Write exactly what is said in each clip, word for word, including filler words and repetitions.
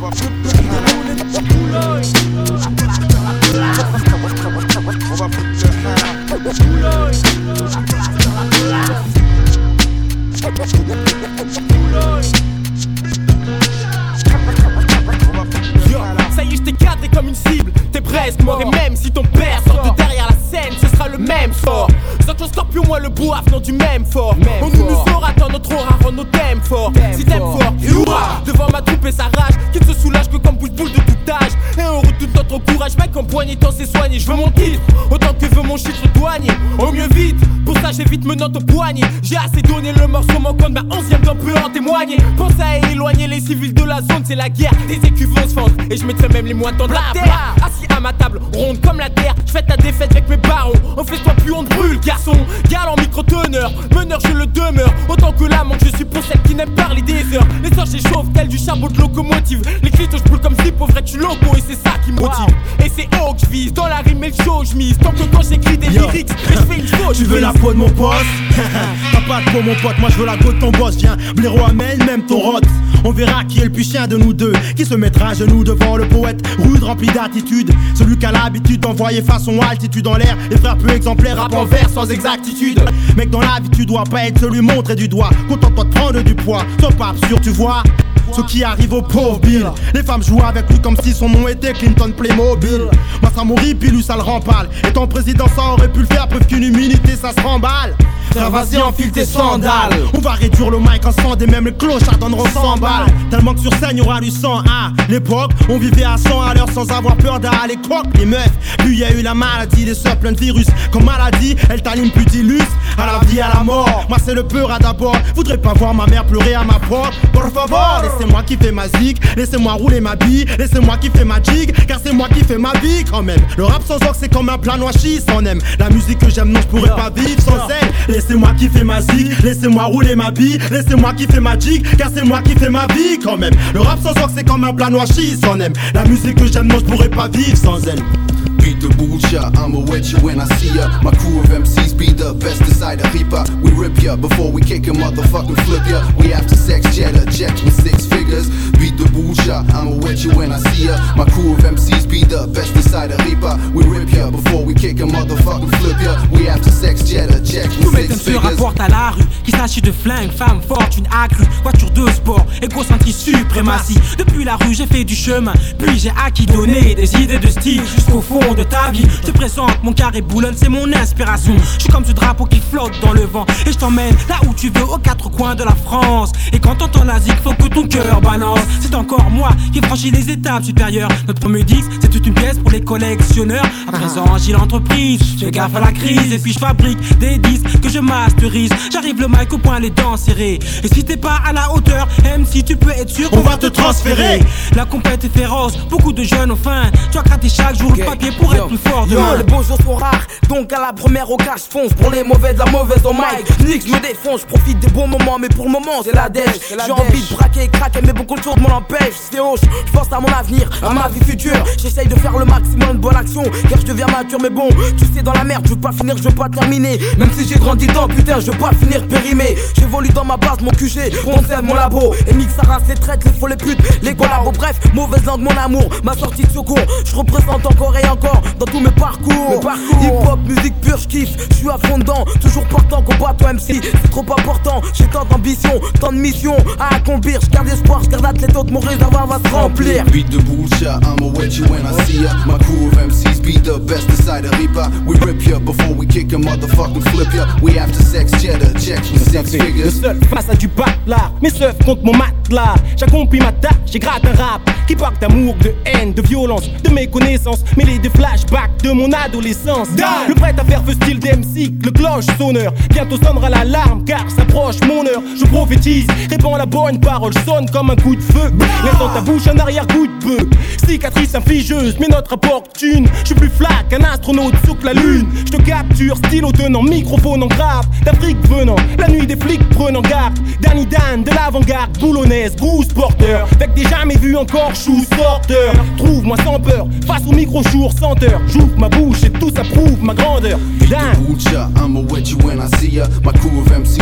Ça y est, je t'ai cadré comme une cible. T'es presque mort et même si ton père sort de derrière la scène, ce sera le même sort. Sans que le scorpion, moi le bois venant du même fort. On nous nous saura dans notre aura, rend nos thèmes forts. Si t'aimes fort, ouah, devant ma troupe et sa rage, qui ne se soulage que comme boule-boule de tout âge. Et on redoute notre courage, mec, en poignée tant c'est soigné. Je veux mon titre, autant que veut mon chiffre douanier. Au mieux vite, pour ça j'évite menant au poignet. J'ai assez donné le morceau manquant de ma onzième dent peut en témoigner. Pense à éloigner les civils de la zone, c'est la guerre. Des écus vont se fendre, et je mettrai même les moines dans de la terre. Assis à ma table, ronde comme la terre, je fais ta défaite avec mes barons. On fait toi plus on te brûle, garçon. Galant micro-teneur, meneur je le demeure. Autant que l'âme, je suis pour celle qui n'aime parler des heures. Les sorts j'échauffe tel du charbon de locomotive. Les clitos je brûle comme si pauvre tu loco et c'est ça qui me motive. Wow. Et c'est haut que je vise, dans la rime et le show je mise. Tant que quand j'écris des Yo. lyrics, je fais une faute. Tu veux la peau de mon pote? T'as pas de peau mon pote, moi je veux la go de ton boss. Viens, blaireau amène même ton rot. On verra qui est le plus chien de nous deux, qui se mettra à genoux devant le poète, rude rempli d'attitude. Celui qui a l'habitude d'envoyer façon altitude en l'air. Les frères peu exemplaires, rap en vers sans exactitude. Mec dans la vie tu dois pas être celui montré du doigt. Contente-toi de prendre du poids, sois pas absurde tu vois. Ce qui arrive au pauvre Bill. Les femmes jouent avec lui comme si son nom était Clinton Playmobil. Moi ça m'horripile ou ça le rend pâle. Et ton président ça aurait pu le faire, preuve qu'une immunité ça se remballe. Frère vas-y enfile tes sandales. On va réduire le mic en cendres et même les clochards donneront cent balles. Tellement que sur scène y'aura du sang à l'époque. On vivait à cent à l'heure sans avoir peur d'aller croque les meufs. Puis y a eu la maladie, les sœurs pleines de virus. Comme maladie, elle t'anime plus d'illus. À la vie, à la mort, moi c'est le peur à d'abord. Voudrais pas voir ma mère pleurer à ma porte. Por favor, laissez-moi kiffer ma zig, laissez-moi rouler ma bille, laissez-moi kiffer ma jig, car c'est moi qui fais ma vie quand même. Le rap sans orgue c'est comme un plat noachi sans aime. La musique que j'aime non je pourrais pas vivre sans elle. Laissez-moi kiffer ma zig, laissez-moi rouler ma bille, laissez-moi kiffer ma jig, car c'est moi qui fais ma vie quand même. Le rap sans orgue c'est comme un plat noachi sans aime. La musique que j'aime non je pourrais pas vivre sans elle. Beat the bullshit, I'ma wet you when I see ya. My crew of M Cs be the best inside the reaper. We rip ya before we kick a motherfucking flip ya. We after sex cheddar, checks with six figures. Beat the bullshit, I'ma wet you when I see ya. My crew of M Cs be the best inside the reaper. We rip ya before we kick a motherfucking flip ya. We after sex cheddar, checks with six figures. Se rapporte à la rue, qu'il s'agit de flingue, femme, fortune accrue, voiture de sport, égocentrique, suprématie. Depuis la rue j'ai fait du chemin, puis j'ai acquis donné des idées de style jusqu'au fond de ta vie. Je te présente mon carré Boulogne, c'est mon inspiration. Je suis comme ce drapeau qui flotte dans le vent et je t'emmène là où tu veux, aux quatre coins de la France. Et quand t'entends la zik, faut que ton cœur balance. C'est encore moi qui franchis les étapes supérieures. Notre premier disque, c'est toute une pièce pour les collectionneurs. À présent j'ai l'entreprise, je fais gaffe à la crise. Et puis je fabrique des disques que je masterise. J'arrive le mic au point, les dents serrées. Et si t'es pas à la hauteur, même si tu peux être sûr, on va te transférer. La compète est féroce, beaucoup de jeunes ont faim. Tu as gratté chaque jour le papier pour être plus fort demain. Les beaux jours sont rares, donc à la première au cash fonce. Pour les mauvais de la mauvaise au mic, Nix me défonce. Je profite des bons moments, mais pour le moment c'est la dèche. J'ai envie de braquer et craquer, mais beaucoup de choses m'en empêchent. C'est hoche, je pense à mon avenir, à ma vie future. J'essaye de faire le maximum de bonnes actions, car je deviens mature, mais bon, tu sais dans la merde, je veux pas finir, je veux pas terminer. Même si j'ai grandi dans putain, je veux pas finir périmé. J'évolue dans ma base, mon Q G, conserve mon labo. Et Mix sa race, les traites, les faux, les putes, les collabos. Bref, mauvaise langue, mon amour, ma sortie de secours. Je représente encore et encore dans tous mes parcours, mes parcours. Hip-hop, musique pure, je kiffe, je suis à fond dedans. Toujours portant, combat toi M C, c'est trop important. J'ai tant d'ambition, tant de missions à accomplir. Je garde espoir, je garde athlète haute, mon réservoir va se remplir. Beat the bullshit, I'ma wet you when I see ya. My crew of M Cs be the best inside the reaper. We rip ya before we kick a motherfucking flip ya. We after sex cheddar, checks with six figures. Le seul face à du bâtard, mes seufs contre mon matelas. J'accomplis ma tâche, j'ai gratte un rap qui parle d'amour, de haine, de violence, de méconnaissance, mêlé des flashbacks de mon adolescence. Le prêt à faire feu style d'M C, le cloche sonneur. Bientôt sonnera l'alarme car s'approche mon heure. Je prophétise, répands la bonne parole, sonne comme un coup de feu. Laisse dans ta bouche un arrière-goût de bœuf. Cicatrice infligeuse, mais notre opportune. Je suis plus flac qu'un astronaute sous la lune. Je te capture, stylo tenant, microphone en grave. D'Afrique venant, la nuit des flics prenant garde. Danny Dan de l'avant-garde, boulonnaise, goose porteur. Avec des jamais vus encore chou sorteur. Trouve-moi sans peur, face au micro-jour senteur. J'ouvre ma bouche et tout ça prouve ma grandeur. Beat the bullshit, I'ma wet you when I see ya. My crew of M Cs be the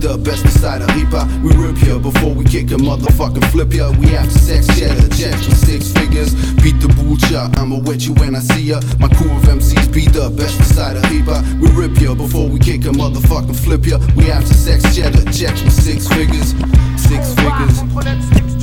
the best beside a reaper. We rip ya before we kick a motherfucking flip ya. We have sex cheddar, jets with six figures. Beat the bullshit, I'ma wet you when I see ya. My crew of M Cs be the best beside a reaper. We rip ya before we kick a motherfucking flip ya. We have sex cheddar, jets with six figures. Six figures.